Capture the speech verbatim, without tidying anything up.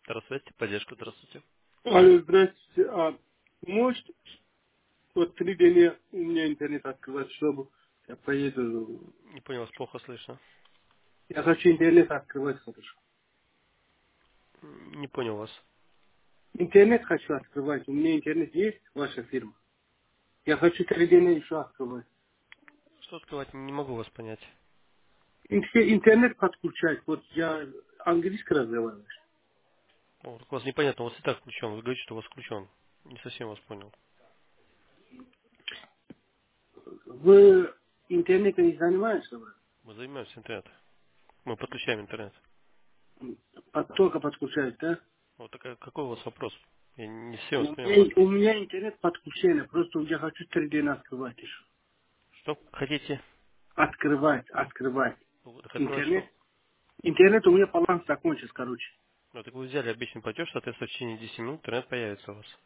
Здравствуйте, поддержка, здравствуйте. Алло, здравствуйте. А может, вот три дня у меня интернет открывать, чтобы я поеду. Не понял, вас плохо слышно. Я хочу интернет открывать хорошо. М, Не понял вас. Интернет хочу открывать. У меня интернет есть, ваша фирма. Я хочу три дня еще открывать. Что открывать, не могу вас понять. Инте- Интернет подключать. Вот я английский разговариваю. О, так у вас непонятно, у вас и так включен. Вы говорите, что у вас включен. Не совсем вас понял. Вы интернетом не занимаетесь, брат? Мы занимаемся интернетом. Мы подключаем интернет. Под- Только подключать, да? Вот такая, какой у вас вопрос? Я не совсем У вас понял. меня, у меня интернет подключение. Просто я хочу три дня открывать еще. Что хотите? Открывать, открывать. Ну, так открывать Интернет. что? Интернет у меня баланс закончится, короче. Ну, так вы взяли обещанный платеж, соответственно, в течение десяти минут интернет появится у вас.